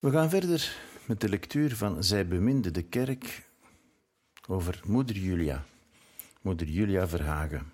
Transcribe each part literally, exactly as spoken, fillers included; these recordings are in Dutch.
We gaan verder met de lectuur van Zij beminde de kerk over moeder Julia, moeder Julia Verhagen.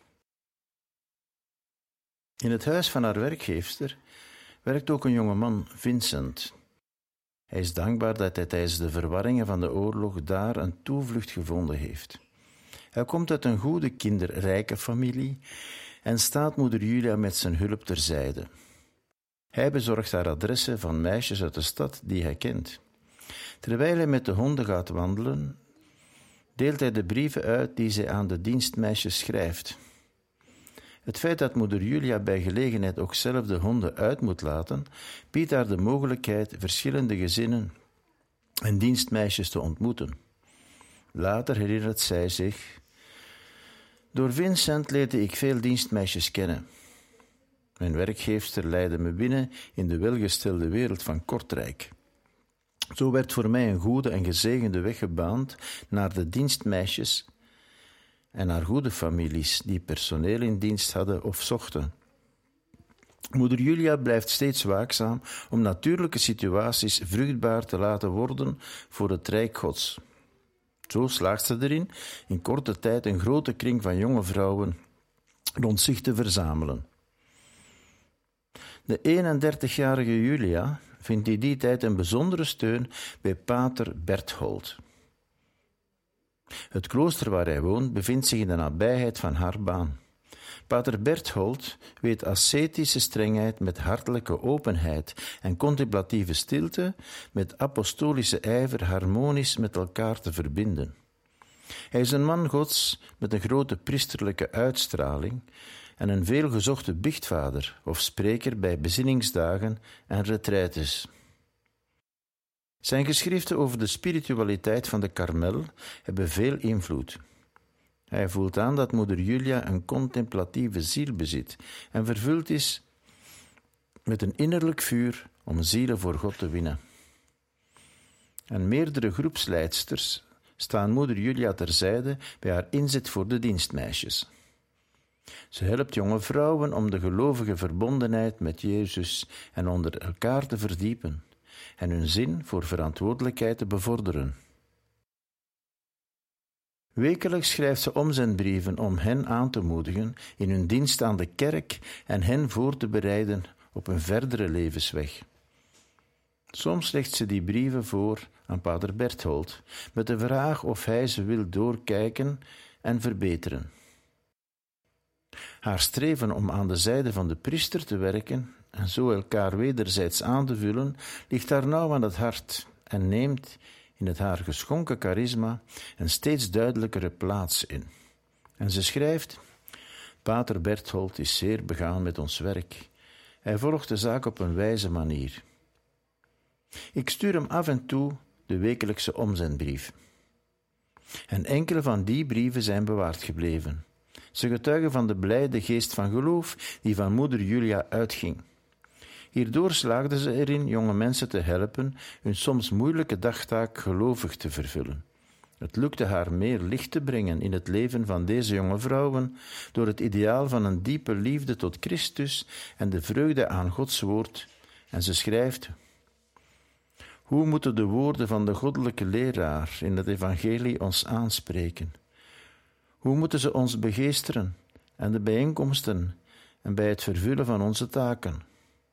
In het huis van haar werkgeefster werkt ook een jongeman, Vincent. Hij is dankbaar dat hij tijdens de verwarringen van de oorlog daar een toevlucht gevonden heeft. Hij komt uit een goede kinderrijke familie en staat moeder Julia met zijn hulp terzijde. Hij bezorgt haar adressen van meisjes uit de stad die hij kent. Terwijl hij met de honden gaat wandelen, deelt hij de brieven uit die zij aan de dienstmeisjes schrijft. Het feit dat moeder Julia bij gelegenheid ook zelf de honden uit moet laten, biedt haar de mogelijkheid verschillende gezinnen en dienstmeisjes te ontmoeten. Later herinnert zij zich: door Vincent leerde ik veel dienstmeisjes kennen. Mijn werkgeefster leidde me binnen in de welgestelde wereld van Kortrijk. Zo werd voor mij een goede en gezegende weg gebaand naar de dienstmeisjes en naar goede families die personeel in dienst hadden of zochten. Moeder Julia blijft steeds waakzaam om natuurlijke situaties vruchtbaar te laten worden voor het Rijk Gods. Zo slaagt ze erin in korte tijd een grote kring van jonge vrouwen rond zich te verzamelen. De eenendertigjarige Julia vindt in die tijd een bijzondere steun bij pater Berthold. Het klooster waar hij woont bevindt zich in de nabijheid van haar baan. Pater Berthold weet ascetische strengheid met hartelijke openheid en contemplatieve stilte met apostolische ijver harmonisch met elkaar te verbinden. Hij is een man Gods met een grote priesterlijke uitstraling en een veelgezochte biechtvader of spreker bij bezinningsdagen en retraites. Zijn geschriften over de spiritualiteit van de Karmel hebben veel invloed. Hij voelt aan dat moeder Julia een contemplatieve ziel bezit en vervuld is met een innerlijk vuur om zielen voor God te winnen. En meerdere groepsleidsters staan moeder Julia terzijde bij haar inzet voor de dienstmeisjes. Ze helpt jonge vrouwen om de gelovige verbondenheid met Jezus en onder elkaar te verdiepen en hun zin voor verantwoordelijkheid te bevorderen. Wekelijks schrijft ze omzendbrieven om hen aan te moedigen in hun dienst aan de kerk en hen voor te bereiden op een verdere levensweg. Soms legt ze die brieven voor aan pater Berthold met de vraag of hij ze wil doorkijken en verbeteren. Haar streven om aan de zijde van de priester te werken en zo elkaar wederzijds aan te vullen, ligt haar nauw aan het hart en neemt in het haar geschonken charisma een steeds duidelijkere plaats in. En ze schrijft: pater Berthold is zeer begaan met ons werk. Hij volgt de zaak op een wijze manier. Ik stuur hem af en toe de wekelijkse omzendbrief. En enkele van die brieven zijn bewaard gebleven. Ze getuigen van de blijde geest van geloof die van moeder Julia uitging. Hierdoor slaagden ze erin jonge mensen te helpen hun soms moeilijke dagtaak gelovig te vervullen. Het lukte haar meer licht te brengen in het leven van deze jonge vrouwen door het ideaal van een diepe liefde tot Christus en de vreugde aan Gods woord. En ze schrijft: hoe moeten de woorden van de goddelijke leraar in het evangelie ons aanspreken? Hoe moeten ze ons begeesteren aan de bijeenkomsten en bij het vervullen van onze taken?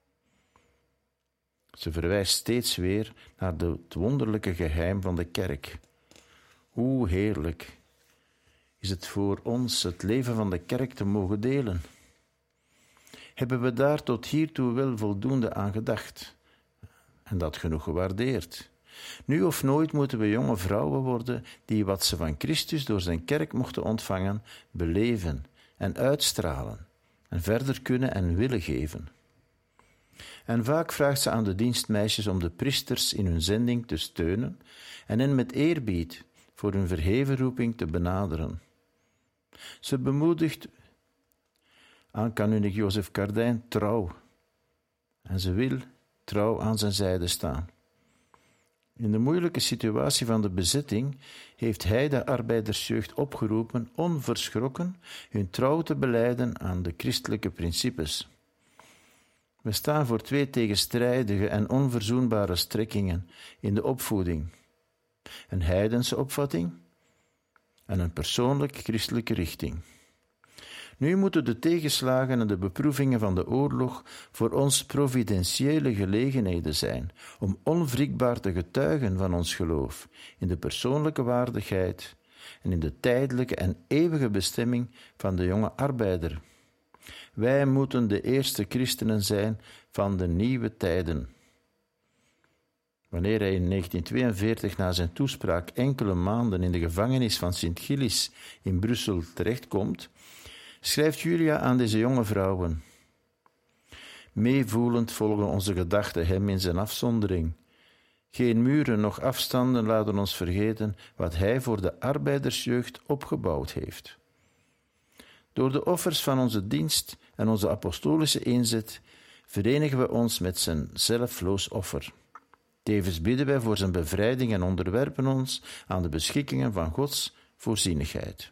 Ze verwijst steeds weer naar het wonderlijke geheim van de kerk. Hoe heerlijk is het voor ons het leven van de kerk te mogen delen. Hebben we daar tot hiertoe wel voldoende aan gedacht en dat genoeg gewaardeerd? Nu of nooit moeten we jonge vrouwen worden die wat ze van Christus door zijn kerk mochten ontvangen, beleven en uitstralen en verder kunnen en willen geven. En vaak vraagt ze aan de dienstmeisjes om de priesters in hun zending te steunen en hen met eerbied voor hun verheven roeping te benaderen. Ze bemoedigt aan kanunnik Jozef Cardijn trouw en ze wil trouw aan zijn zijde staan. In de moeilijke situatie van de bezetting heeft hij de arbeidersjeugd opgeroepen onverschrokken hun trouw te belijden aan de christelijke principes. We staan voor twee tegenstrijdige en onverzoenbare strekkingen in de opvoeding. Een heidense opvatting en een persoonlijk christelijke richting. Nu moeten de tegenslagen en de beproevingen van de oorlog voor ons providentiële gelegenheden zijn om onwrikbaar te getuigen van ons geloof in de persoonlijke waardigheid en in de tijdelijke en eeuwige bestemming van de jonge arbeider. Wij moeten de eerste christenen zijn van de nieuwe tijden. Wanneer hij in negentien tweeënveertig na zijn toespraak enkele maanden in de gevangenis van Sint-Gillis in Brussel terechtkomt, schrijft Julia aan deze jonge vrouwen. Meevoelend volgen onze gedachten hem in zijn afzondering. Geen muren, noch afstanden laten ons vergeten wat hij voor de arbeidersjeugd opgebouwd heeft. Door de offers van onze dienst en onze apostolische inzet verenigen we ons met zijn zelfloos offer. Tevens bidden wij voor zijn bevrijding en onderwerpen ons aan de beschikkingen van Gods voorzienigheid.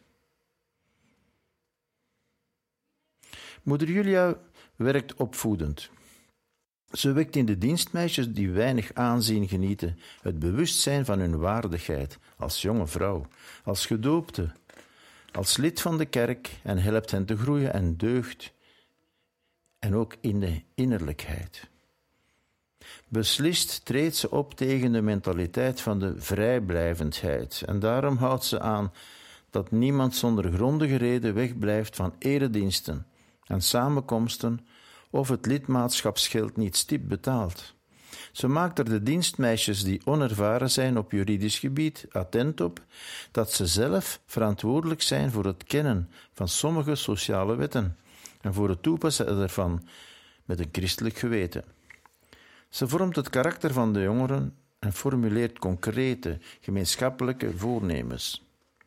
Moeder Julia werkt opvoedend. Ze wekt in de dienstmeisjes die weinig aanzien genieten het bewustzijn van hun waardigheid als jonge vrouw, als gedoopte, als lid van de kerk en helpt hen te groeien en deugd en ook in de innerlijkheid. Beslist treedt ze op tegen de mentaliteit van de vrijblijvendheid en daarom houdt ze aan dat niemand zonder grondige reden wegblijft van erediensten en samenkomsten of het lidmaatschapsgeld niet stipt betaalt. Ze maakt er de dienstmeisjes die onervaren zijn op juridisch gebied attent op dat ze zelf verantwoordelijk zijn voor het kennen van sommige sociale wetten en voor het toepassen ervan met een christelijk geweten. Ze vormt het karakter van de jongeren en formuleert concrete, gemeenschappelijke voornemens.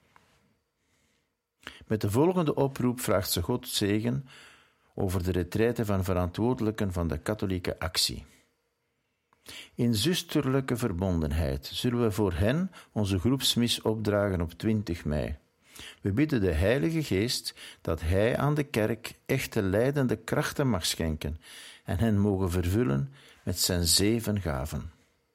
Met de volgende oproep vraagt ze God zegen over de retraite van verantwoordelijken van de katholieke actie. In zusterlijke verbondenheid zullen we voor hen onze groepsmis opdragen op twintig mei. We bidden de Heilige Geest dat Hij aan de kerk echte leidende krachten mag schenken en hen mogen vervullen met zijn zeven gaven.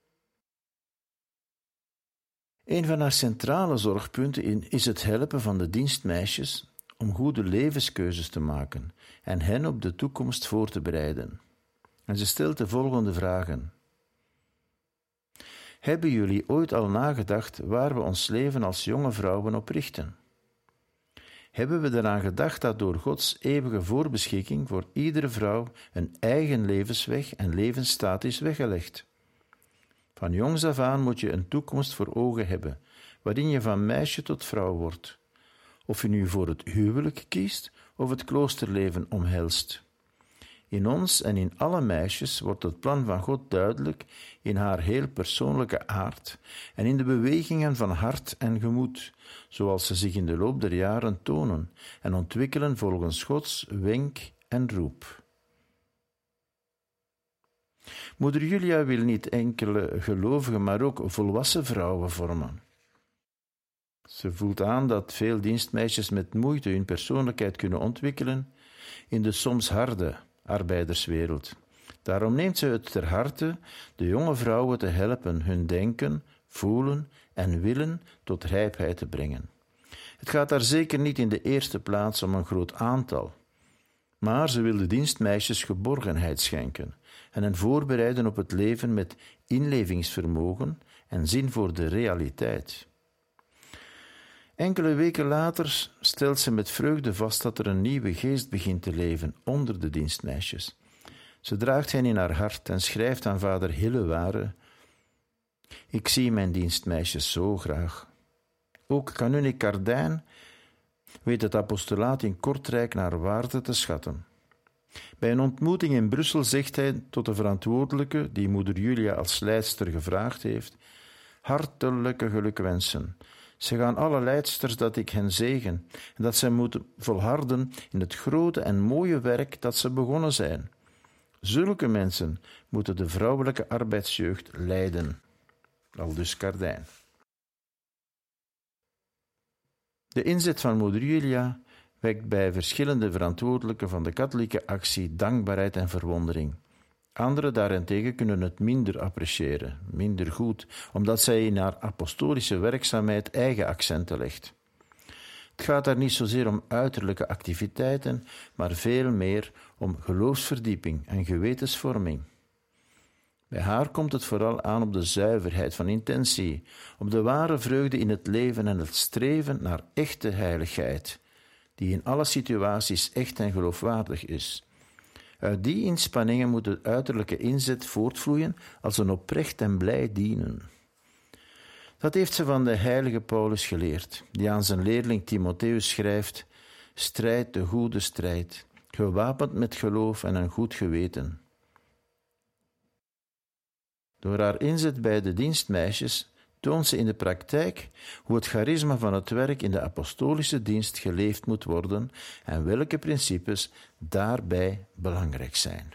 Een van haar centrale zorgpunten is het helpen van de dienstmeisjes om goede levenskeuzes te maken en hen op de toekomst voor te bereiden. En ze stelt de volgende vragen. Hebben jullie ooit al nagedacht waar we ons leven als jonge vrouwen op richten? Hebben we eraan gedacht dat door Gods eeuwige voorbeschikking voor iedere vrouw een eigen levensweg en levensstaat is weggelegd? Van jongs af aan moet je een toekomst voor ogen hebben, waarin je van meisje tot vrouw wordt. Of je nu voor het huwelijk kiest of het kloosterleven omhelst. In ons en in alle meisjes wordt het plan van God duidelijk in haar heel persoonlijke aard en in de bewegingen van hart en gemoed, zoals ze zich in de loop der jaren tonen en ontwikkelen volgens Gods wenk en roep. Moeder Julia wil niet enkele gelovige, maar ook volwassen vrouwen vormen. Ze voelt aan dat veel dienstmeisjes met moeite hun persoonlijkheid kunnen ontwikkelen in de soms harde arbeiderswereld. Daarom neemt ze het ter harte de jonge vrouwen te helpen hun denken, voelen en willen tot rijpheid te brengen. Het gaat daar zeker niet in de eerste plaats om een groot aantal, maar ze wil de dienstmeisjes geborgenheid schenken en hen voorbereiden op het leven met inlevingsvermogen en zin voor de realiteit. Enkele weken later stelt ze met vreugde vast dat er een nieuwe geest begint te leven onder de dienstmeisjes. Ze draagt hen in haar hart en schrijft aan vader Hilleware: Ik zie mijn dienstmeisjes zo graag. Ook kanunnik Kardijn weet het apostolaat in Kortrijk naar waarde te schatten. Bij een ontmoeting in Brussel zegt hij tot de verantwoordelijke, die moeder Julia als leidster gevraagd heeft: hartelijke gelukwensen. Ze gaan alle leidsters dat ik hen zegen en dat zij moeten volharden in het grote en mooie werk dat ze begonnen zijn. Zulke mensen moeten de vrouwelijke arbeidsjeugd leiden. Aldus Kardijn. De inzet van moeder Julia wekt bij verschillende verantwoordelijken van de katholieke actie dankbaarheid en verwondering. Anderen daarentegen kunnen het minder appreciëren, minder goed, omdat zij in haar apostolische werkzaamheid eigen accenten legt. Het gaat daar niet zozeer om uiterlijke activiteiten, maar veel meer om geloofsverdieping en gewetensvorming. Bij haar komt het vooral aan op de zuiverheid van intentie, op de ware vreugde in het leven en het streven naar echte heiligheid, die in alle situaties echt en geloofwaardig is. Uit die inspanningen moet de uiterlijke inzet voortvloeien als een oprecht en blij dienen. Dat heeft ze van de heilige Paulus geleerd, die aan zijn leerling Timotheus schrijft: strijd de goede strijd, gewapend met geloof en een goed geweten. Door haar inzet bij de dienstmeisjes toont ze in de praktijk hoe het charisma van het werk in de apostolische dienst geleefd moet worden en welke principes daarbij belangrijk zijn.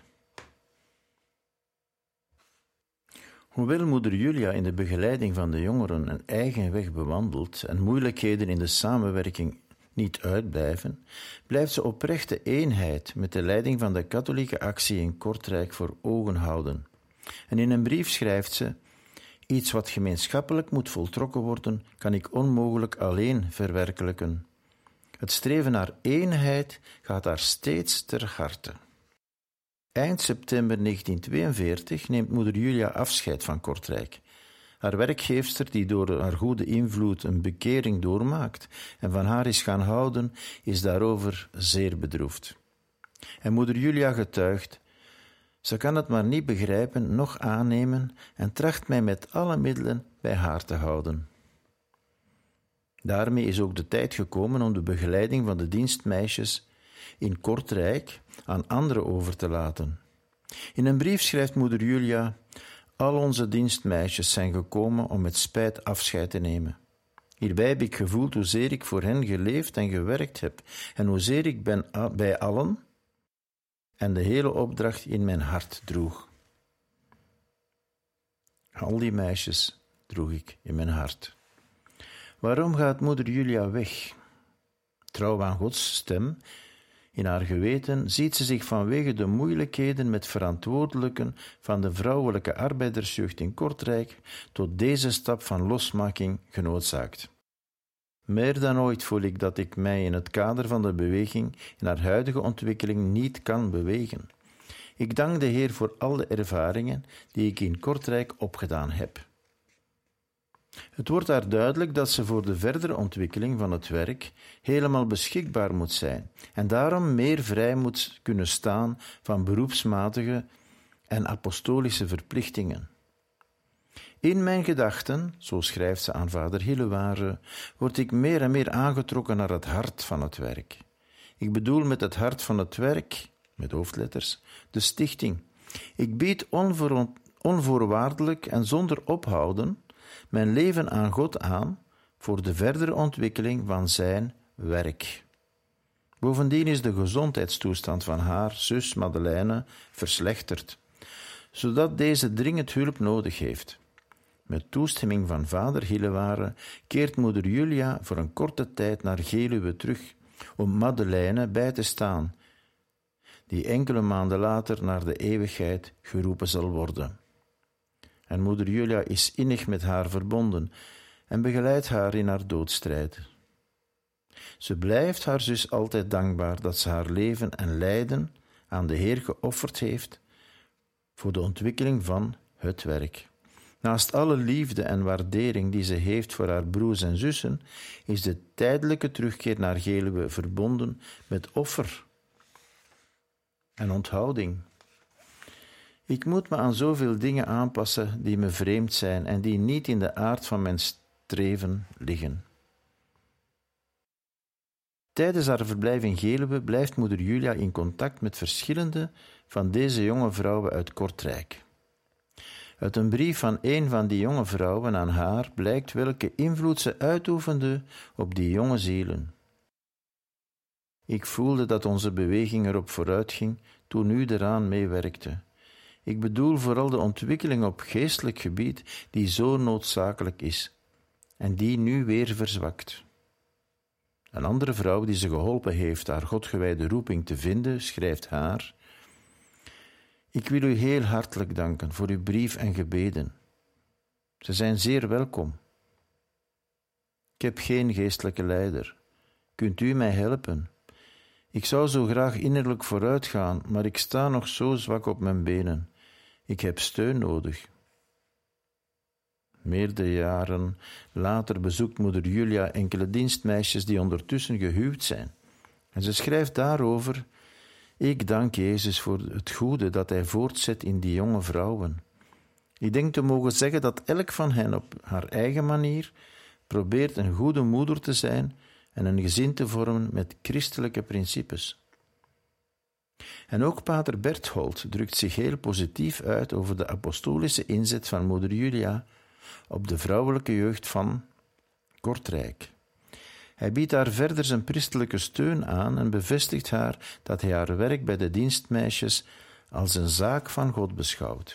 Hoewel moeder Julia in de begeleiding van de jongeren een eigen weg bewandelt en moeilijkheden in de samenwerking niet uitblijven, blijft ze oprechte eenheid met de leiding van de katholieke actie in Kortrijk voor ogen houden. En in een brief schrijft ze: iets wat gemeenschappelijk moet voltrokken worden, kan ik onmogelijk alleen verwerkelijken. Het streven naar eenheid gaat haar steeds ter harte. Eind september negentien tweeënveertig neemt moeder Julia afscheid van Kortrijk. Haar werkgeefster, die door haar goede invloed een bekering doormaakt en van haar is gaan houden, is daarover zeer bedroefd. En moeder Julia getuigt: ze kan het maar niet begrijpen, noch aannemen en tracht mij met alle middelen bij haar te houden. Daarmee is ook de tijd gekomen om de begeleiding van de dienstmeisjes in Kortrijk aan anderen over te laten. In een brief schrijft moeder Julia: al onze dienstmeisjes zijn gekomen om met spijt afscheid te nemen. Hierbij heb ik gevoeld hoezeer ik voor hen geleefd en gewerkt heb en hoezeer ik ben bij allen en de hele opdracht in mijn hart droeg. Al die meisjes droeg ik in mijn hart. Waarom gaat moeder Julia weg? Trouw aan Gods stem, in haar geweten ziet ze zich vanwege de moeilijkheden met verantwoordelijken van de vrouwelijke arbeidersjeugd in Kortrijk tot deze stap van losmaking genoodzaakt. Meer dan ooit voel ik dat ik mij in het kader van de beweging in haar huidige ontwikkeling niet kan bewegen. Ik dank de Heer voor al de ervaringen die ik in Kortrijk opgedaan heb. Het wordt haar duidelijk dat ze voor de verdere ontwikkeling van het werk helemaal beschikbaar moet zijn en daarom meer vrij moet kunnen staan van beroepsmatige en apostolische verplichtingen. In mijn gedachten, zo schrijft ze aan vader Hilleware, word ik meer en meer aangetrokken naar het hart van het werk. Ik bedoel met het hart van het werk, met hoofdletters, de stichting. Ik bied onvoor, onvoorwaardelijk en zonder ophouden mijn leven aan God aan voor de verdere ontwikkeling van zijn werk. Bovendien is de gezondheidstoestand van haar zus Madeleine verslechterd, zodat deze dringend hulp nodig heeft. Met toestemming van vader Hilleware keert moeder Julia voor een korte tijd naar Geluwe terug om Madeleine bij te staan, die enkele maanden later naar de eeuwigheid geroepen zal worden. En moeder Julia is innig met haar verbonden en begeleidt haar in haar doodstrijd. Ze blijft haar zus altijd dankbaar dat ze haar leven en lijden aan de Heer geofferd heeft voor de ontwikkeling van het werk. Naast alle liefde en waardering die ze heeft voor haar broers en zussen, is de tijdelijke terugkeer naar Geluwe verbonden met offer en onthouding. Ik moet me aan zoveel dingen aanpassen die me vreemd zijn en die niet in de aard van mijn streven liggen. Tijdens haar verblijf in Geluwe blijft moeder Julia in contact met verschillende van deze jonge vrouwen uit Kortrijk. Uit een brief van een van die jonge vrouwen aan haar blijkt welke invloed ze uitoefende op die jonge zielen. Ik voelde dat onze beweging erop vooruit ging toen u eraan meewerkte. Ik bedoel vooral de ontwikkeling op geestelijk gebied die zo noodzakelijk is en die nu weer verzwakt. Een andere vrouw die ze geholpen heeft haar godgewijde roeping te vinden, schrijft haar: Ik wil u heel hartelijk danken voor uw brief en gebeden. Ze zijn zeer welkom. Ik heb geen geestelijke leider. Kunt u mij helpen? Ik zou zo graag innerlijk vooruit gaan, maar ik sta nog zo zwak op mijn benen. Ik heb steun nodig. Meerdere jaren later bezoekt moeder Julia enkele dienstmeisjes die ondertussen gehuwd zijn. En ze schrijft daarover: ik dank Jezus voor het goede dat hij voortzet in die jonge vrouwen. Ik denk te mogen zeggen dat elk van hen op haar eigen manier probeert een goede moeder te zijn en een gezin te vormen met christelijke principes. En ook pater Berthold drukt zich heel positief uit over de apostolische inzet van moeder Julia op de vrouwelijke jeugd van Kortrijk. Hij biedt haar verder zijn christelijke steun aan en bevestigt haar dat hij haar werk bij de dienstmeisjes als een zaak van God beschouwt.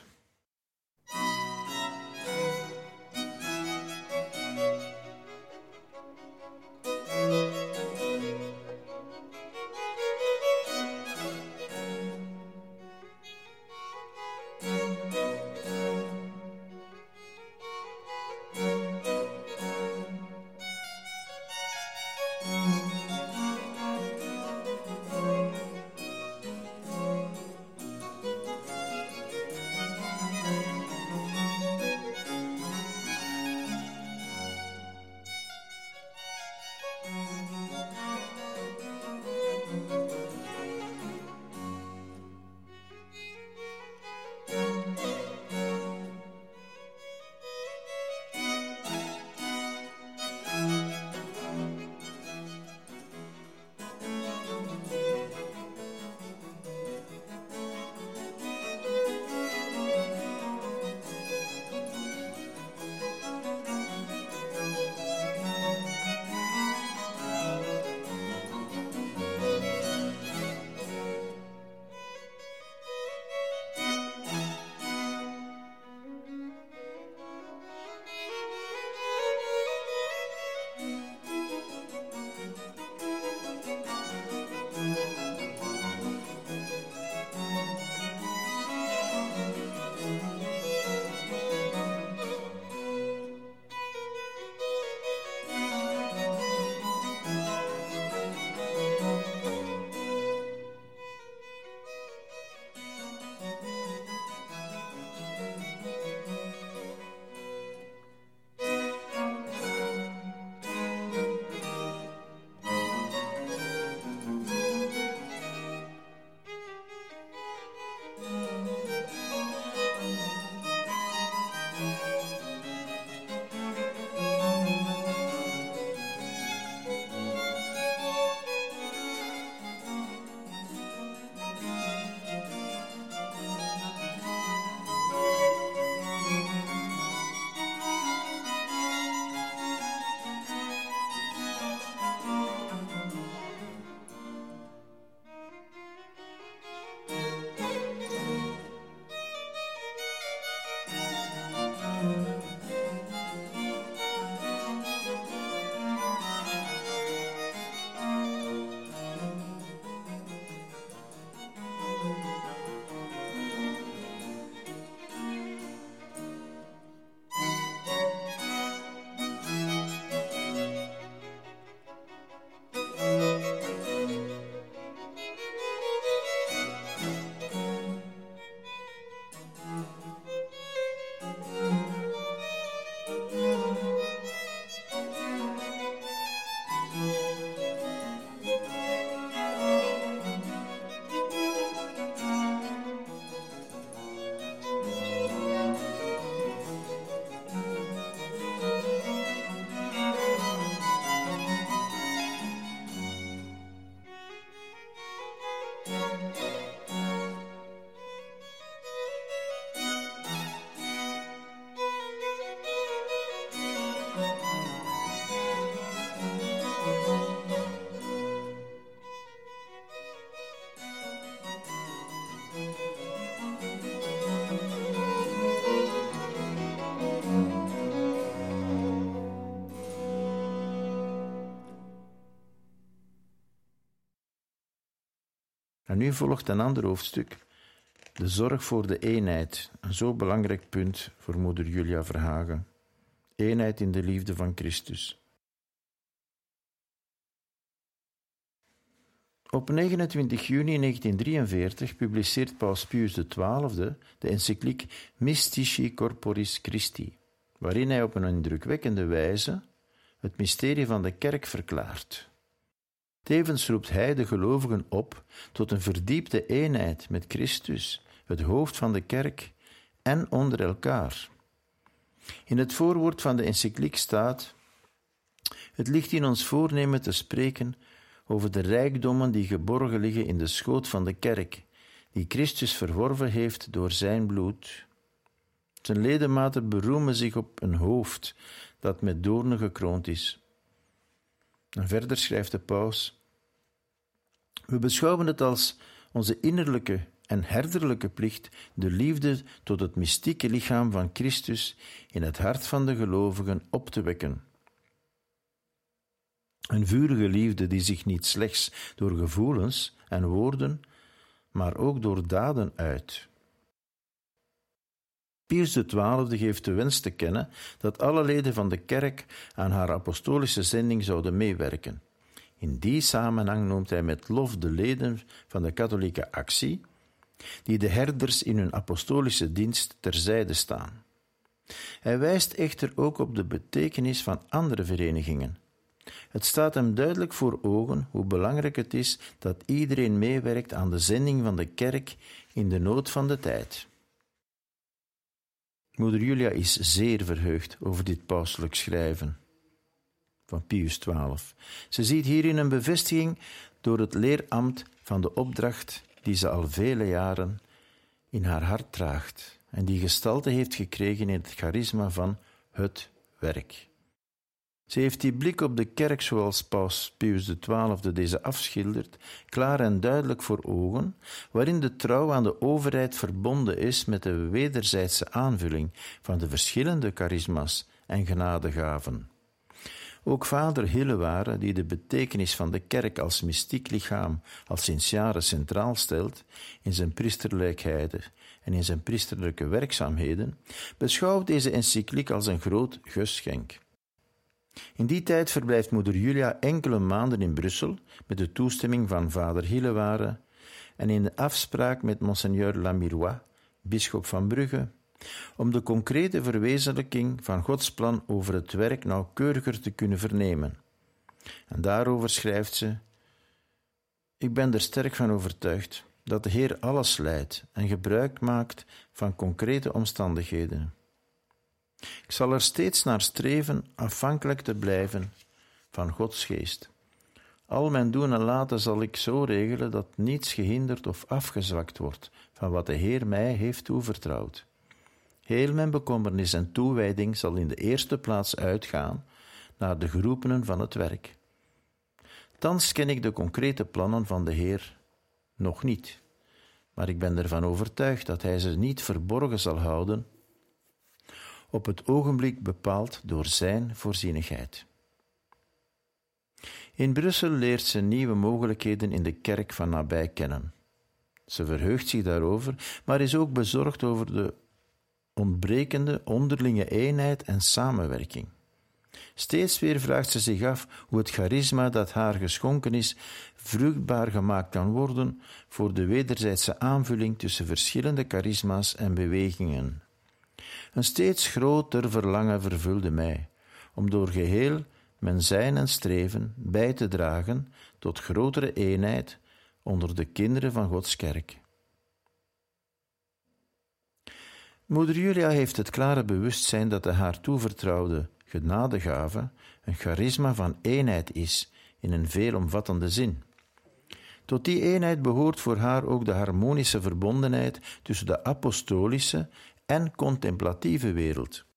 En nu volgt een ander hoofdstuk De zorg voor de eenheid, een zo belangrijk punt voor moeder Julia Verhagen. Eenheid in de liefde van Christus. Op negenentwintig juni negentiendrieënveertig publiceert Paus Pius de twaalfde de encycliek Mystici Corporis Christi, waarin hij op een indrukwekkende wijze het mysterie van de kerk verklaart. Tevens roept hij de gelovigen op tot een verdiepte eenheid met Christus, het hoofd van de kerk, en onder elkaar. In het voorwoord van de encycliek staat: het ligt in ons voornemen te spreken over de rijkdommen die geborgen liggen in de schoot van de kerk, die Christus verworven heeft door zijn bloed. Zijn ledematen beroemen zich op een hoofd dat met doornen gekroond is. En verder schrijft de paus: we beschouwen het als onze innerlijke en herderlijke plicht de liefde tot het mystieke lichaam van Christus in het hart van de gelovigen op te wekken. Een vurige liefde die zich niet slechts door gevoelens en woorden, maar ook door daden uit. Pius de twaalfde geeft de wens te kennen dat alle leden van de kerk aan haar apostolische zending zouden meewerken. In die samenhang noemt hij met lof de leden van de katholieke actie, die de herders in hun apostolische dienst terzijde staan. Hij wijst echter ook op de betekenis van andere verenigingen. Het staat hem duidelijk voor ogen hoe belangrijk het is dat iedereen meewerkt aan de zending van de kerk in de nood van de tijd. Moeder Julia is zeer verheugd over dit pauselijk schrijven van Pius de twaalfde. Ze ziet hierin een bevestiging door het leerambt van de opdracht die ze al vele jaren in haar hart draagt en die gestalte heeft gekregen in het charisma van het werk. Ze heeft die blik op de kerk, zoals paus Pius de twaalfde deze afschildert, klaar en duidelijk voor ogen, waarin de trouw aan de overheid verbonden is met de wederzijdse aanvulling van de verschillende charisma's en genadegaven. Ook vader Hilleware, die de betekenis van de kerk als mystiek lichaam al sinds jaren centraal stelt in zijn priesterlijkheden en in zijn priesterlijke werkzaamheden, beschouwt deze encycliek als een groot geschenk. In die tijd verblijft moeder Julia enkele maanden in Brussel met de toestemming van vader Hilleware en in de afspraak met monseigneur Lamirois, bisschop van Brugge, om de concrete verwezenlijking van Gods plan over het werk nauwkeuriger te kunnen vernemen. En daarover schrijft ze: ik ben er sterk van overtuigd dat de Heer alles leidt en gebruik maakt van concrete omstandigheden. Ik zal er steeds naar streven afhankelijk te blijven van Gods geest. Al mijn doen en laten zal ik zo regelen dat niets gehinderd of afgezwakt wordt van wat de Heer mij heeft toevertrouwd. Heel mijn bekommernis en toewijding zal in de eerste plaats uitgaan naar de geroepenen van het werk. Thans ken ik de concrete plannen van de Heer nog niet, maar ik ben ervan overtuigd dat Hij ze niet verborgen zal houden, op het ogenblik bepaald door zijn voorzienigheid. In Brussel leert ze nieuwe mogelijkheden in de kerk van nabij kennen. Ze verheugt zich daarover, maar is ook bezorgd over de ontbrekende onderlinge eenheid en samenwerking. Steeds weer vraagt ze zich af hoe het charisma dat haar geschonken is vruchtbaar gemaakt kan worden voor de wederzijdse aanvulling tussen verschillende charisma's en bewegingen. Een steeds groter verlangen vervulde mij, om door geheel mijn zijn en streven bij te dragen tot grotere eenheid onder de kinderen van Gods kerk. Moeder Julia heeft het klare bewustzijn dat de haar toevertrouwde genadegave een charisma van eenheid is in een veelomvattende zin. Tot die eenheid behoort voor haar ook de harmonische verbondenheid tussen de apostolische en contemplatieve wereld.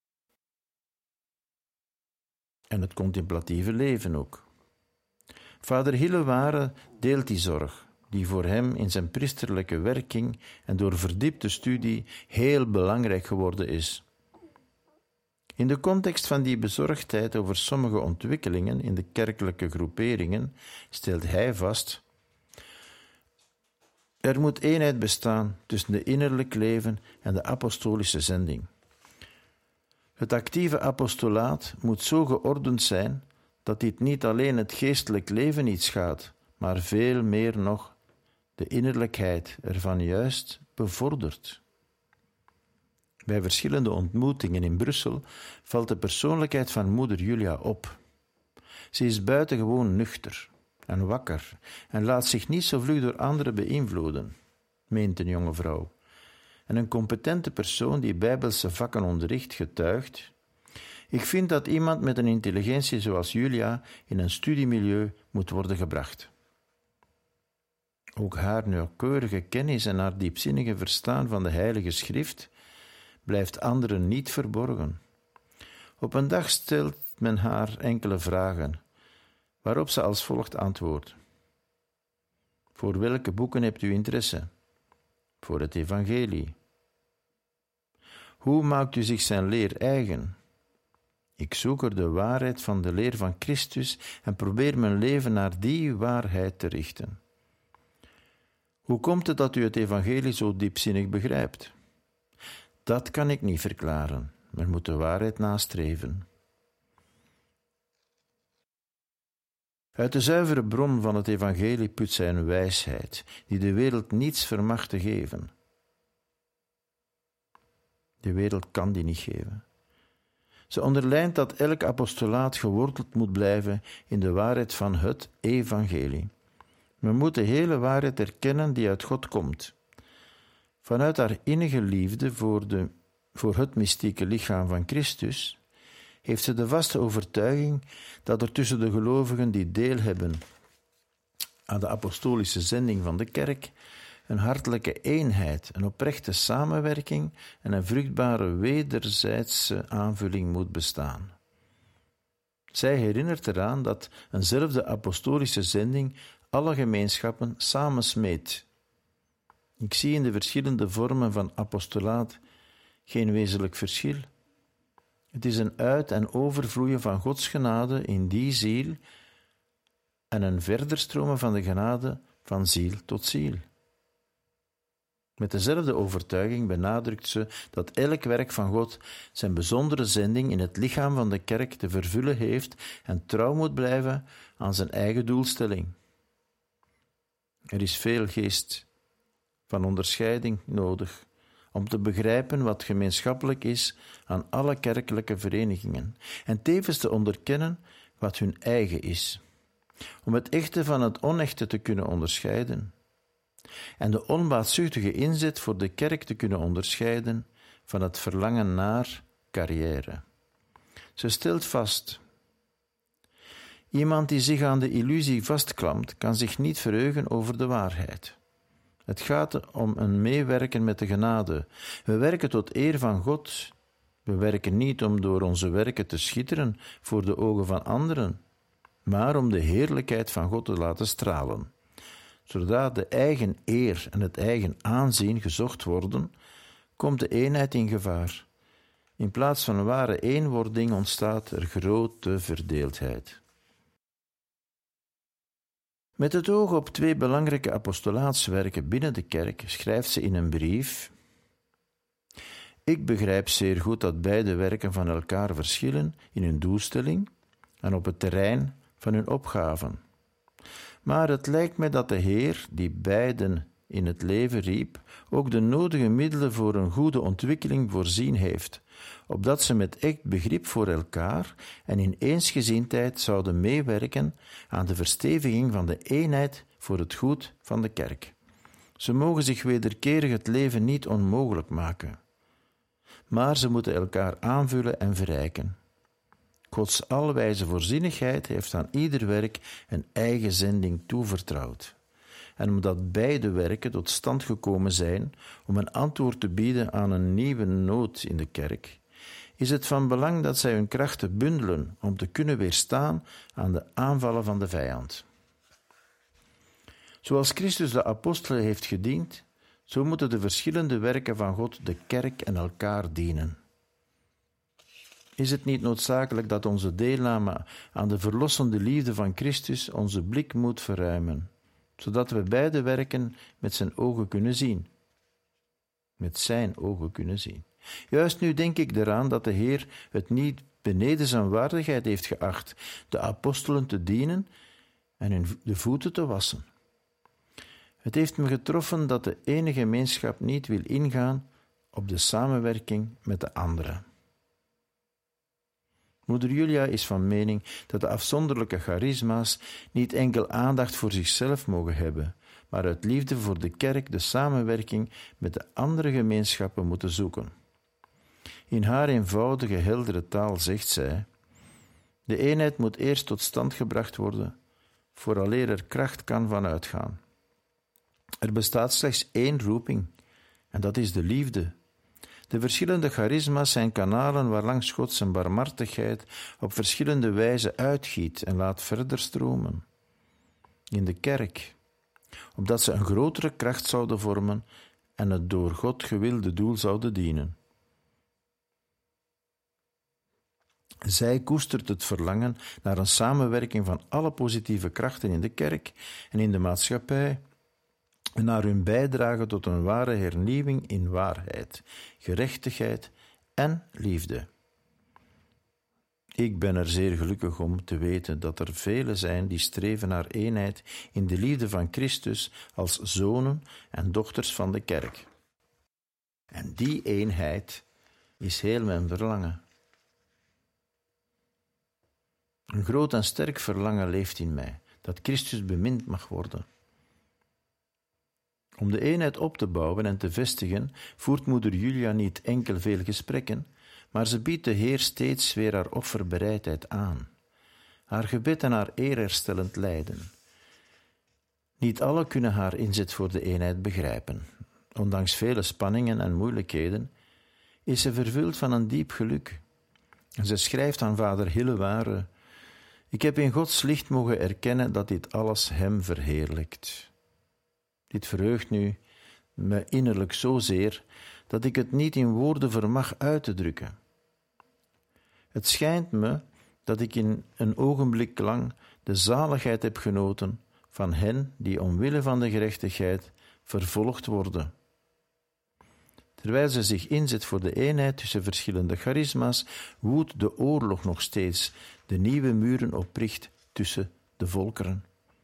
En het contemplatieve leven ook. Vader Hilleware deelt die zorg, die voor hem in zijn priesterlijke werking en door verdiepte studie heel belangrijk geworden is. In de context van die bezorgdheid over sommige ontwikkelingen in de kerkelijke groeperingen stelt hij vast: Er moet eenheid bestaan tussen de innerlijk leven en de apostolische zending. Het actieve apostolaat moet zo geordend zijn dat dit niet alleen het geestelijk leven niet schaadt, maar veel meer nog de innerlijkheid ervan juist bevordert. Bij verschillende ontmoetingen in Brussel valt de persoonlijkheid van moeder Julia op. Ze is buitengewoon nuchter en wakker en laat zich niet zo vlug door anderen beïnvloeden, meent een jonge vrouw. En een competente persoon die bijbelse vakken onderricht getuigt: ik vind dat iemand met een intelligentie zoals Julia in een studiemilieu moet worden gebracht. Ook haar nauwkeurige kennis en haar diepzinnige verstaan van de Heilige Schrift blijft anderen niet verborgen. Op een dag stelt men haar enkele vragen, waarop ze als volgt antwoordt: voor welke boeken hebt u interesse? Voor het evangelie. Hoe maakt u zich zijn leer eigen? Ik zoek er de waarheid van de leer van Christus en probeer mijn leven naar die waarheid te richten. Hoe komt het dat u het evangelie zo diepzinnig begrijpt? Dat kan ik niet verklaren. Men moet de waarheid nastreven. Uit de zuivere bron van het evangelie put zij een wijsheid, die de wereld niets vermag te geven. De wereld kan die niet geven. Ze onderlijnt dat elk apostolaat geworteld moet blijven in de waarheid van het evangelie. Men moet de hele waarheid erkennen die uit God komt. Vanuit haar innige liefde voor, de, voor het mystieke lichaam van Christus heeft ze de vaste overtuiging dat er tussen de gelovigen die deel hebben aan de apostolische zending van de kerk een hartelijke eenheid, een oprechte samenwerking en een vruchtbare wederzijdse aanvulling moet bestaan. Zij herinnert eraan dat eenzelfde apostolische zending alle gemeenschappen samensmeet. Ik zie in de verschillende vormen van apostolaat geen wezenlijk verschil. Het is een uit- en overvloeien van Gods genade in die ziel en een verder stromen van de genade van ziel tot ziel. Met dezelfde overtuiging benadrukt ze dat elk werk van God zijn bijzondere zending in het lichaam van de kerk te vervullen heeft en trouw moet blijven aan zijn eigen doelstelling. Er is veel geest van onderscheiding nodig om te begrijpen wat gemeenschappelijk is aan alle kerkelijke verenigingen en tevens te onderkennen wat hun eigen is, om het echte van het onechte te kunnen onderscheiden en de onbaatzuchtige inzet voor de kerk te kunnen onderscheiden van het verlangen naar carrière. Ze stelt vast: iemand die zich aan de illusie vastklampt, kan zich niet verheugen over de waarheid. Het gaat om een meewerken met de genade. We werken tot eer van God. We werken niet om door onze werken te schitteren voor de ogen van anderen, maar om de heerlijkheid van God te laten stralen. Zodra de eigen eer en het eigen aanzien gezocht worden, komt de eenheid in gevaar. In plaats van ware eenwording ontstaat er grote verdeeldheid. Met het oog op twee belangrijke apostolaatswerken binnen de kerk schrijft ze in een brief: ik begrijp zeer goed dat beide werken van elkaar verschillen in hun doelstelling en op het terrein van hun opgaven. Maar het lijkt mij dat de Heer, die beiden in het leven riep, ook de nodige middelen voor een goede ontwikkeling voorzien heeft, opdat ze met echt begrip voor elkaar en in eensgezindheid zouden meewerken aan de versteviging van de eenheid voor het goed van de kerk. Ze mogen zich wederkerig het leven niet onmogelijk maken, maar ze moeten elkaar aanvullen en verrijken. Gods alwijze voorzienigheid heeft aan ieder werk een eigen zending toevertrouwd. En omdat beide werken tot stand gekomen zijn om een antwoord te bieden aan een nieuwe nood in de kerk, is het van belang dat zij hun krachten bundelen om te kunnen weerstaan aan de aanvallen van de vijand. Zoals Christus de apostelen heeft gediend, zo moeten de verschillende werken van God de kerk en elkaar dienen. Is het niet noodzakelijk dat onze deelname aan de verlossende liefde van Christus onze blik moet verruimen? zodat we beide werken met zijn ogen kunnen zien. Met zijn ogen kunnen zien. Juist nu denk ik eraan dat de Heer het niet beneden zijn waardigheid heeft geacht de apostelen te dienen en hun de voeten te wassen. Het heeft me getroffen dat de ene gemeenschap niet wil ingaan op de samenwerking met de andere. Moeder Julia is van mening dat de afzonderlijke charisma's niet enkel aandacht voor zichzelf mogen hebben, maar uit liefde voor de kerk de samenwerking met de andere gemeenschappen moeten zoeken. In haar eenvoudige, heldere taal zegt zij: de eenheid moet eerst tot stand gebracht worden, vooraleer er kracht kan van uitgaan. Er bestaat slechts één roeping, en dat is de liefde. De verschillende charisma's zijn kanalen waarlangs God zijn barmhartigheid op verschillende wijzen uitgiet en laat verder stromen. In de kerk, opdat ze een grotere kracht zouden vormen en het door God gewilde doel zouden dienen. Zij koestert het verlangen naar een samenwerking van alle positieve krachten in de kerk en in de maatschappij en naar hun bijdrage tot een ware hernieuwing in waarheid, gerechtigheid en liefde. Ik ben er zeer gelukkig om te weten dat er velen zijn die streven naar eenheid in de liefde van Christus als zonen en dochters van de kerk. En die eenheid is heel mijn verlangen. Een groot en sterk verlangen leeft in mij, dat Christus bemind mag worden. Om de eenheid op te bouwen en te vestigen, voert moeder Julia niet enkel veel gesprekken, maar ze biedt de Heer steeds weer haar offerbereidheid aan, haar gebed en haar eerherstellend lijden. Niet alle kunnen haar inzet voor de eenheid begrijpen. Ondanks vele spanningen en moeilijkheden is ze vervuld van een diep geluk. En ze schrijft aan vader Hilleware: ik heb in Gods licht mogen erkennen dat dit alles hem verheerlijkt. Dit verheugt nu me innerlijk zozeer dat ik het niet in woorden vermag uit te drukken. Het schijnt me dat ik in een ogenblik lang de zaligheid heb genoten van hen die omwille van de gerechtigheid vervolgd worden. Terwijl ze zich inzet voor de eenheid tussen verschillende charisma's, woedt de oorlog nog steeds de nieuwe muren opricht tussen de volkeren.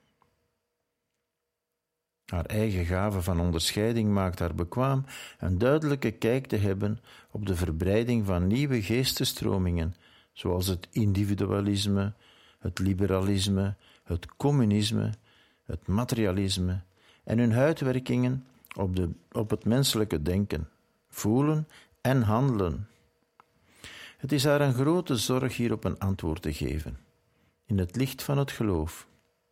Haar eigen gave van onderscheiding maakt haar bekwaam een duidelijke kijk te hebben op de verbreiding van nieuwe geestesstromingen, zoals het individualisme, het liberalisme, het communisme, het materialisme en hun uitwerkingen op, de, op het menselijke denken, voelen en handelen. Het is haar een grote zorg hierop een antwoord te geven, in het licht van het geloof.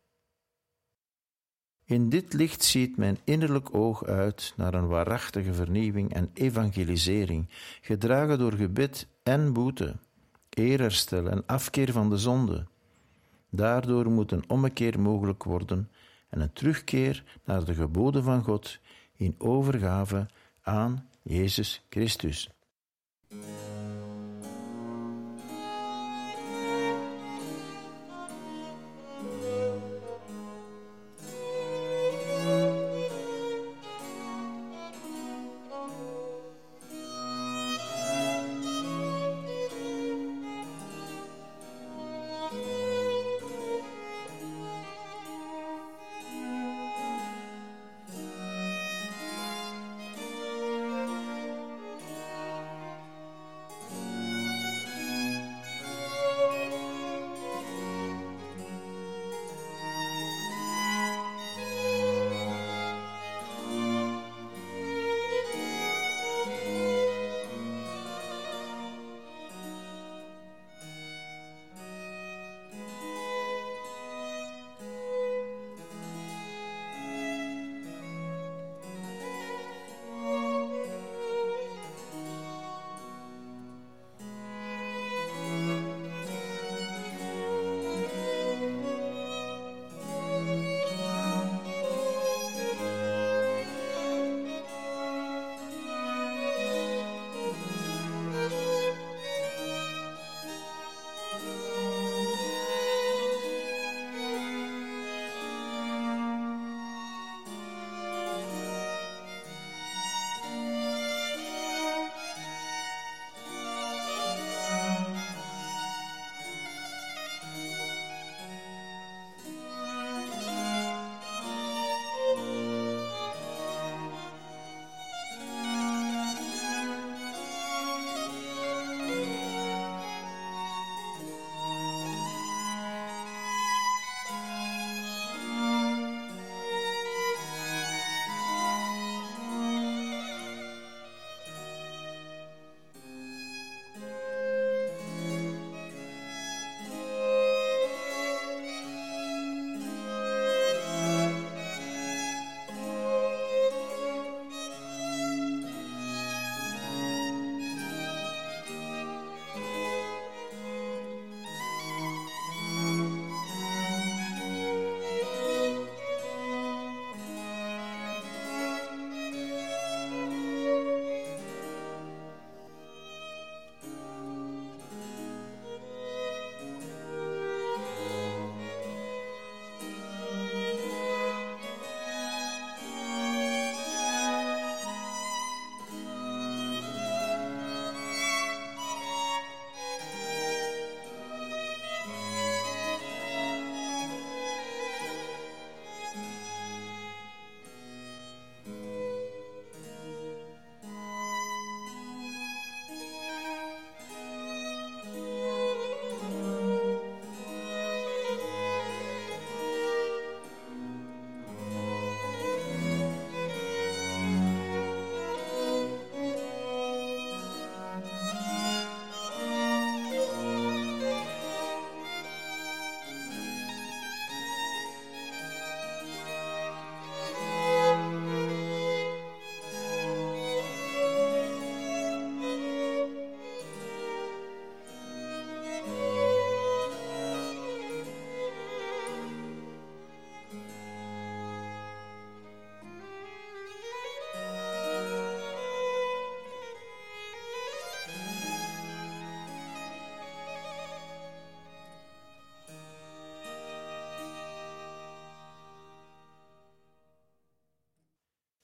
In dit licht ziet mijn innerlijk oog uit naar een waarachtige vernieuwing en evangelisering, gedragen door gebed en boete, eerherstel en afkeer van de zonde. Daardoor moet een ommekeer mogelijk worden en een terugkeer naar de geboden van God in overgave aan Jezus Christus.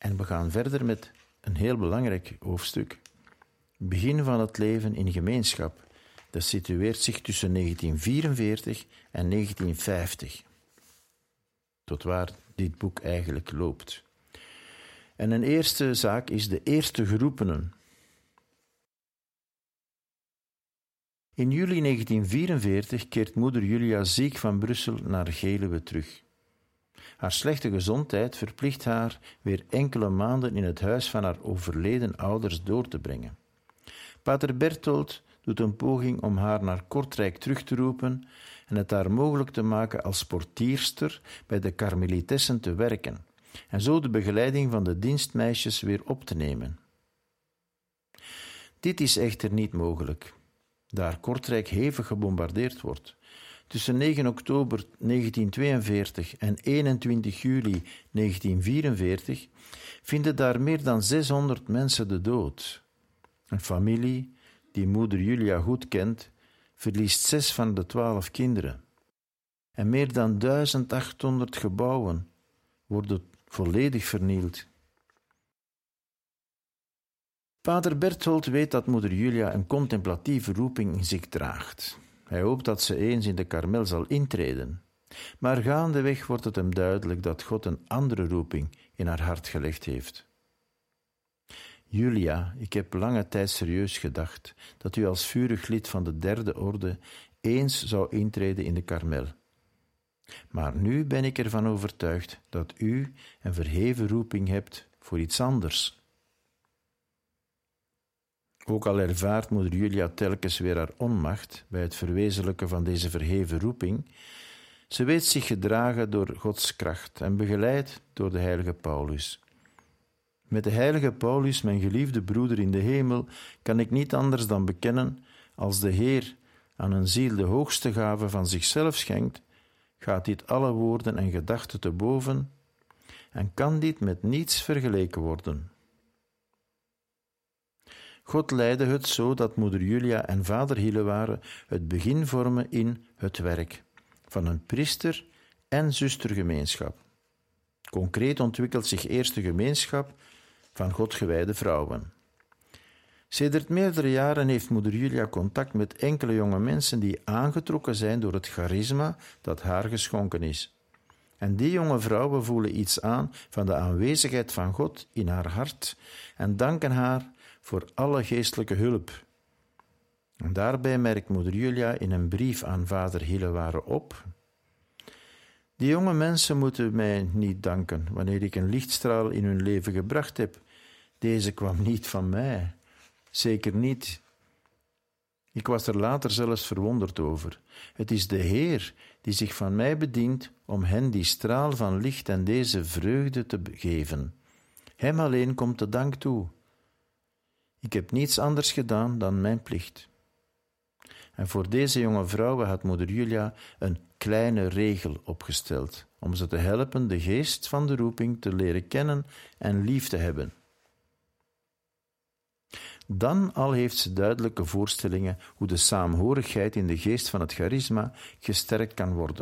En we gaan verder met een heel belangrijk hoofdstuk. Begin van het leven in gemeenschap. Dat situeert zich tussen negentien vierenveertig en negentien vijftig. Tot waar dit boek eigenlijk loopt. En een eerste zaak is de eerste geroepenen. In juli negentien vierenveertig keert moeder Julia ziek van Brussel naar Geluwe terug. Haar slechte gezondheid verplicht haar weer enkele maanden in het huis van haar overleden ouders door te brengen. Pater Berthold doet een poging om haar naar Kortrijk terug te roepen en het haar mogelijk te maken als portierster bij de Karmelitessen te werken en zo de begeleiding van de dienstmeisjes weer op te nemen. Dit is echter niet mogelijk, daar Kortrijk hevig gebombardeerd wordt. Tussen negen oktober negentien tweeënveertig en eenentwintig juli negentien vierenveertig vinden daar meer dan zeshonderd mensen de dood. Een familie, die moeder Julia goed kent, verliest zes van de twaalf kinderen. En meer dan duizend achthonderd gebouwen worden volledig vernield. Pater Berthold weet dat moeder Julia een contemplatieve roeping in zich draagt. Hij hoopt dat ze eens in de Karmel zal intreden. Maar gaandeweg wordt het hem duidelijk dat God een andere roeping in haar hart gelegd heeft. Julia, ik heb lange tijd serieus gedacht dat u als vurig lid van de derde orde eens zou intreden in de Karmel. Maar nu ben ik ervan overtuigd dat u een verheven roeping hebt voor iets anders. Ook al ervaart moeder Julia telkens weer haar onmacht bij het verwezenlijken van deze verheven roeping, ze weet zich gedragen door Gods kracht en begeleid door de heilige Paulus. Met de heilige Paulus, mijn geliefde broeder in de hemel, kan ik niet anders dan bekennen, als de Heer aan een ziel de hoogste gave van zichzelf schenkt, gaat dit alle woorden en gedachten te boven en kan dit met niets vergeleken worden. God leidde het zo dat moeder Julia en vader Hilleware het begin vormen in het werk van een priester- en zustergemeenschap. Concreet ontwikkelt zich eerst de gemeenschap van God gewijde vrouwen. Sedert meerdere jaren heeft moeder Julia contact met enkele jonge mensen die aangetrokken zijn door het charisma dat haar geschonken is. En die jonge vrouwen voelen iets aan van de aanwezigheid van God in haar hart en danken haar voor alle geestelijke hulp. En daarbij merkt moeder Julia in een brief aan vader Hilleware op: die jonge mensen moeten mij niet danken wanneer ik een lichtstraal in hun leven gebracht heb. Deze kwam niet van mij, zeker niet. Ik was er later zelfs verwonderd over. Het is de Heer die zich van mij bedient om hen die straal van licht en deze vreugde te geven. Hem alleen komt de dank toe. Ik heb niets anders gedaan dan mijn plicht. En voor deze jonge vrouwen had moeder Julia een kleine regel opgesteld, om ze te helpen de geest van de roeping te leren kennen en lief te hebben. Dan al heeft ze duidelijke voorstellingen hoe de saamhorigheid in de geest van het charisma gesterkt kan worden.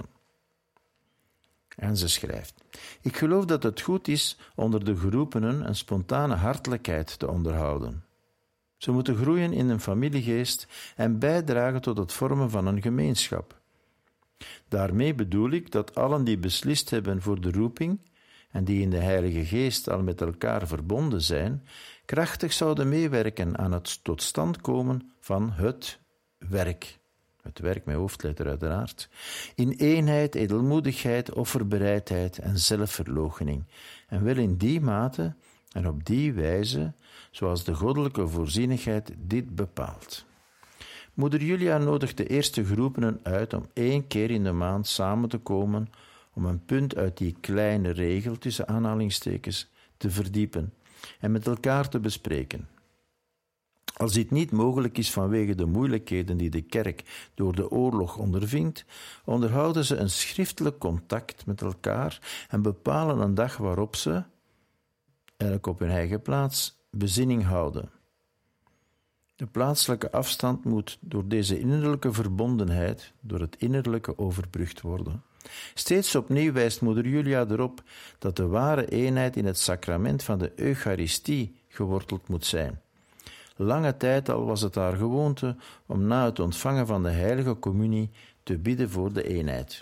En ze schrijft: ik geloof dat het goed is onder de geroepenen een spontane hartelijkheid te onderhouden. Ze moeten groeien in een familiegeest en bijdragen tot het vormen van een gemeenschap. Daarmee bedoel ik dat allen die beslist hebben voor de roeping en die in de Heilige Geest al met elkaar verbonden zijn, krachtig zouden meewerken aan het tot stand komen van het werk. Het werk met hoofdletter uiteraard. In eenheid, edelmoedigheid, offerbereidheid en zelfverloochening. En wel in die mate en op die wijze, zoals de goddelijke voorzienigheid dit bepaalt. Moeder Julia nodigt de eerste geroepenen uit om één keer in de maand samen te komen om een punt uit die kleine regel, tussen aanhalingstekens, te verdiepen en met elkaar te bespreken. Als dit niet mogelijk is vanwege de moeilijkheden die de kerk door de oorlog ondervindt, onderhouden ze een schriftelijk contact met elkaar en bepalen een dag waarop ze, elk op hun eigen plaats, bezinning houden. De plaatselijke afstand moet door deze innerlijke verbondenheid, door het innerlijke overbrugd worden, Steeds opnieuw wijst moeder Julia erop dat de ware eenheid in het sacrament van de Eucharistie geworteld moet zijn. Lange tijd al was het haar gewoonte om na het ontvangen van de heilige communie te bidden voor de eenheid.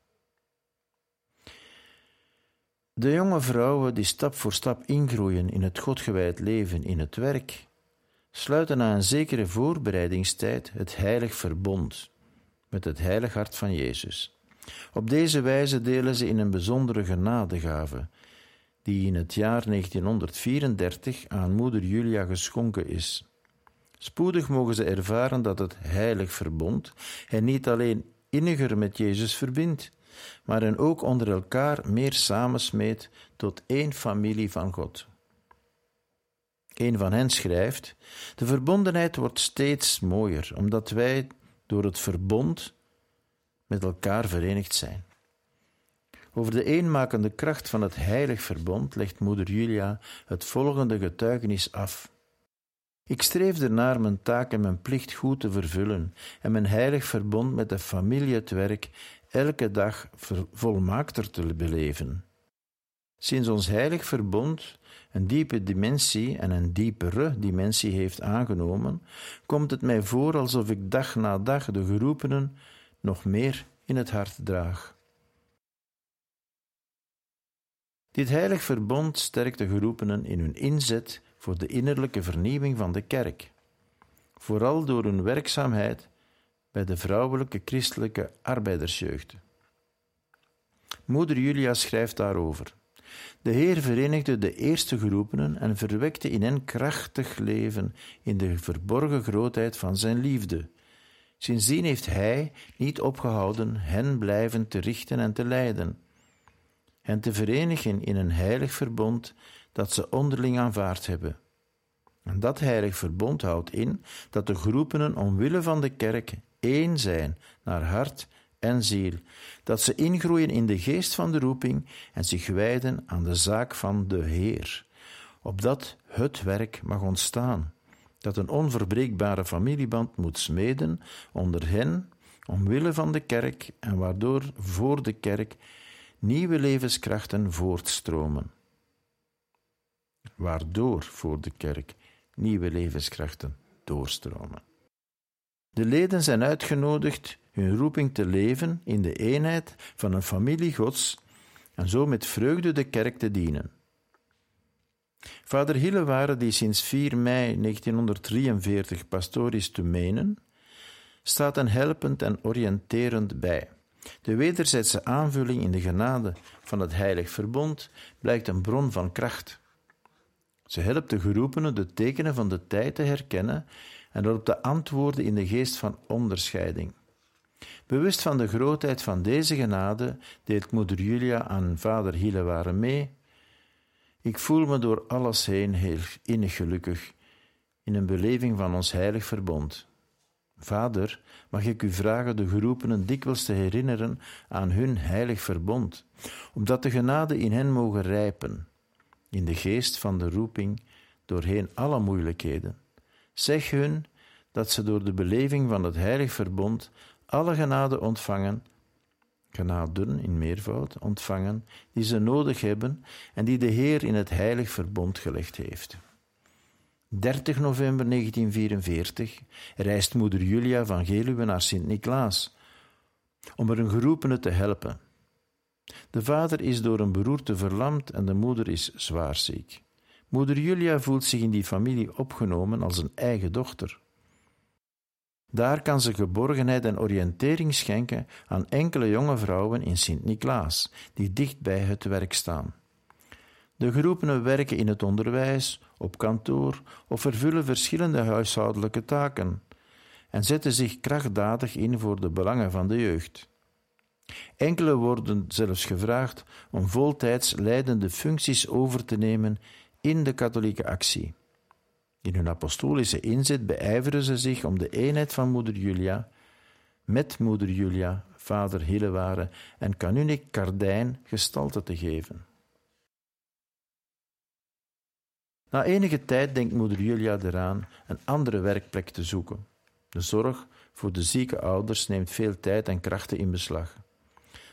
De jonge vrouwen die stap voor stap ingroeien in het godgewijd leven in het werk, sluiten na een zekere voorbereidingstijd het heilig verbond met het heilig hart van Jezus. Op deze wijze delen ze in een bijzondere genadegave, die in het jaar negentienhonderdvierendertig aan moeder Julia geschonken is. Spoedig mogen ze ervaren dat het heilig verbond hen niet alleen inniger met Jezus verbindt, maar hen ook onder elkaar meer samensmeet tot één familie van God. Een van hen schrijft: de verbondenheid wordt steeds mooier, omdat wij door het verbond met elkaar verenigd zijn. Over de eenmakende kracht van het heilig verbond legt moeder Julia het volgende getuigenis af. Ik streef ernaar mijn taak en mijn plicht goed te vervullen en mijn heilig verbond met de familie het werk elke dag volmaakter te beleven. Sinds ons heilig verbond een diepe dimensie en een diepere dimensie heeft aangenomen, komt het mij voor alsof ik dag na dag de geroepenen nog meer in het hart draag. Dit heilig verbond sterkt de geroepenen in hun inzet voor de innerlijke vernieuwing van de kerk, vooral door hun werkzaamheid bij de vrouwelijke christelijke arbeidersjeugd. Moeder Julia schrijft daarover: de Heer verenigde de eerste geroepenen en verwekte in hen krachtig leven in de verborgen grootheid van zijn liefde. Sindsdien heeft Hij niet opgehouden hen blijven te richten en te leiden, hen te verenigen in een heilig verbond dat ze onderling aanvaard hebben. En dat heilig verbond houdt in dat de geroepenen omwille van de kerk één zijn naar hart en ziel, dat ze ingroeien in de geest van de roeping en zich wijden aan de zaak van de Heer, opdat het werk mag ontstaan, dat een onverbreekbare familieband moet smeden onder hen, omwille van de kerk en waardoor voor de kerk nieuwe levenskrachten voortstromen. Waardoor voor de kerk nieuwe levenskrachten doorstromen. De leden zijn uitgenodigd hun roeping te leven in de eenheid van een familie Gods en zo met vreugde de kerk te dienen. Vader Hilleware, die sinds vier mei negentienhonderddrieënveertig pastoor is te Menen, staat hen helpend en oriënterend bij. De wederzijdse aanvulling in de genade van het heilig verbond blijkt een bron van kracht. Ze helpt de geroepenen de tekenen van de tijd te herkennen en erop te antwoorden in de geest van onderscheiding. Bewust van de grootheid van deze genade deelt moeder Julia aan vader Hilleware mee: ik voel me door alles heen heel innig gelukkig in een beleving van ons heilig verbond. Vader, mag ik u vragen de geroepenen dikwijls te herinneren aan hun heilig verbond, opdat de genade in hen mogen rijpen, in de geest van de roeping, doorheen alle moeilijkheden. Zeg hun dat ze door de beleving van het heilig verbond alle genade ontvangen, genaden in meervoud ontvangen, die ze nodig hebben en die de Heer in het heilig verbond gelegd heeft. dertig november negentienvierenveertig reist moeder Julia van Geluwe naar Sint-Niklaas om er een geroepene te helpen. De vader is door een beroerte verlamd en de moeder is zwaar ziek. Moeder Julia voelt zich in die familie opgenomen als een eigen dochter. Daar kan ze geborgenheid en oriëntering schenken aan enkele jonge vrouwen in Sint-Niklaas, die dicht bij het werk staan. De geroepenen werken in het onderwijs, op kantoor of vervullen verschillende huishoudelijke taken en zetten zich krachtdadig in voor de belangen van de jeugd. Enkele worden zelfs gevraagd om voltijds leidende functies over te nemen in de katholieke actie. In hun apostolische inzet beijveren ze zich om de eenheid van moeder Julia, met moeder Julia, vader Hilleware en kanunik Kardijn gestalte te geven. Na enige tijd denkt moeder Julia eraan een andere werkplek te zoeken. De zorg voor de zieke ouders neemt veel tijd en krachten in beslag.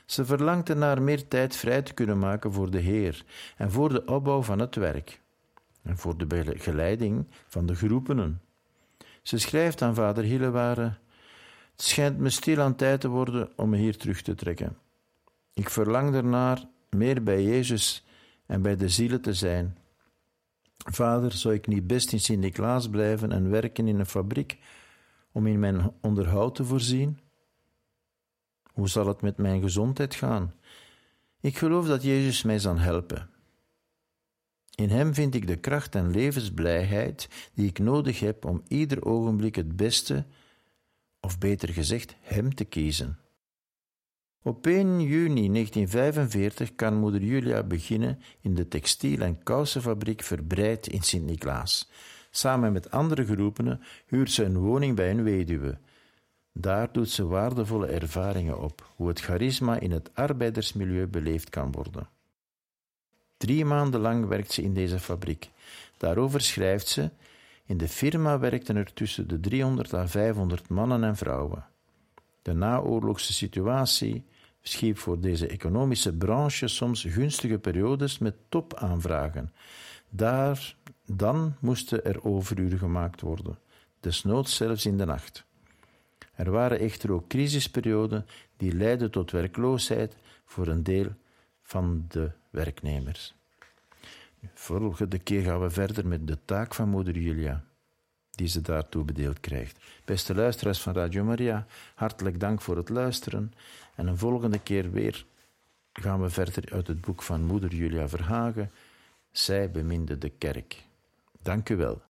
Ze verlangt ernaar meer tijd vrij te kunnen maken voor de Heer en voor de opbouw van het werk en voor de begeleiding van de geroepenen. Ze schrijft aan vader Hilleware: het schijnt me stilaan tijd te worden om me hier terug te trekken. Ik verlang ernaar meer bij Jezus en bij de zielen te zijn. Vader, zou ik niet best in Sint-Niklaas blijven en werken in een fabriek om in mijn onderhoud te voorzien? Hoe zal het met mijn gezondheid gaan? Ik geloof dat Jezus mij zal helpen. In hem vind ik de kracht en levensblijheid die ik nodig heb om ieder ogenblik het beste, of beter gezegd, hem te kiezen. Op één juni negentien vijfenveertig kan moeder Julia beginnen in de textiel- en kousenfabriek Verbreid in Sint-Niklaas. Samen met andere geroepenen huurt ze een woning bij een weduwe. Daar doet ze waardevolle ervaringen op, hoe het charisma in het arbeidersmilieu beleefd kan worden. Drie maanden lang werkt ze in deze fabriek. Daarover schrijft ze: in de firma werkten er tussen de driehonderd à vijfhonderd mannen en vrouwen. De naoorlogse situatie schiep voor deze economische branche soms gunstige periodes met topaanvragen. Daar, dan moesten er overuren gemaakt worden, desnoods zelfs in de nacht. Er waren echter ook crisisperioden die leidden tot werkloosheid voor een deel van de werknemers. Volgende keer gaan we verder met de taak van moeder Julia, die ze daartoe bedeeld krijgt. Beste luisteraars van Radio Maria, hartelijk dank voor het luisteren. En een volgende keer weer gaan we verder uit het boek van moeder Julia Verhagen. Zij beminde de kerk. Dank u wel.